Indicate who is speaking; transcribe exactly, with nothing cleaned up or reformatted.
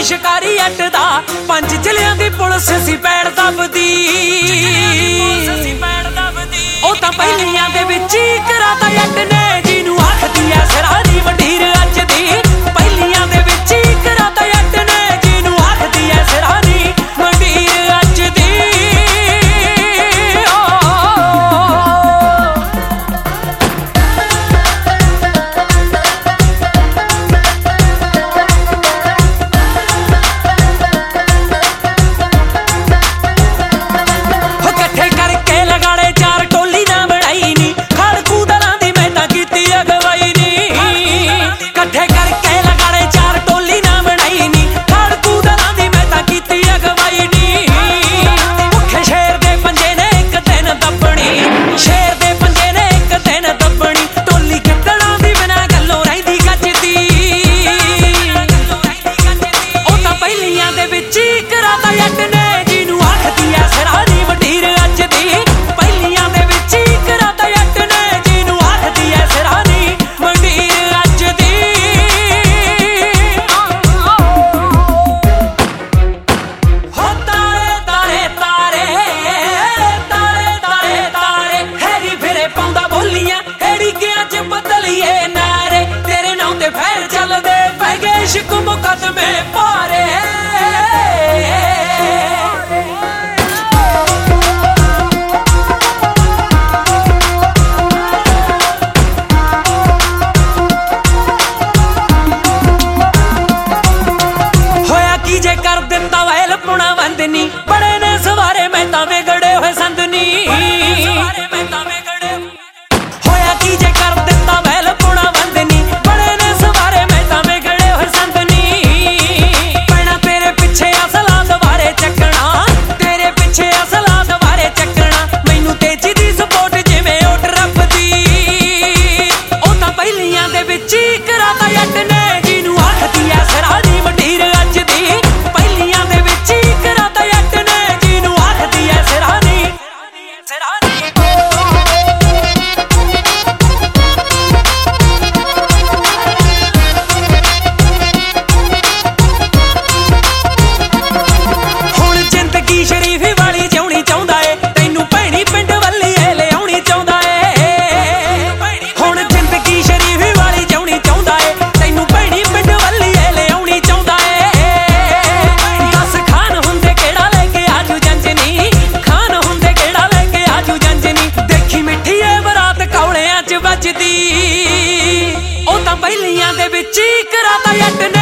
Speaker 1: शिकारी अट दा पंज जिलियां दी पुलिस सी पैड़ दबदी ओ तां पहलियां दे विच कराता अट ने जिनू आखदी ऐ सरानी वडीर अज दी पहलियां दे विच कराता अट ने जिनू आखदी ऐ सरानी वडीर अज दी इश्क मुकदमे पारे होया की जे कर दिता वैल पुणा वंदनी बड़े ने सवारे मैं तावे गड़े हुए संदनी होया की जे कर दिता वैल पुणा वंदनी बड़े ने सवारे मैं तावे ओ तां पहलियां दे विच कराता अट ने